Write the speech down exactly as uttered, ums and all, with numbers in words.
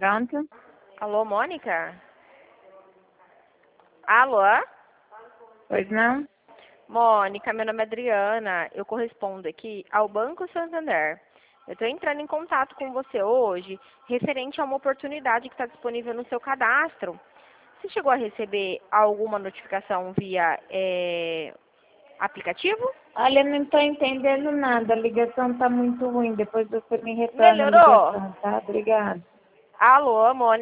Pronto? Alô, Mônica? Alô? Pois não? Mônica, meu nome é Adriana. Eu correspondo aqui ao Banco Santander. Eu estou entrando em contato com você hoje, referente a uma oportunidade que está disponível no seu cadastro. Você chegou a receber alguma notificação via é, aplicativo? Olha, não estou entendendo nada. A ligação está muito ruim. Depois você me retorna a Melhorou? ligação, tá? Obrigada. Alô, Mônica?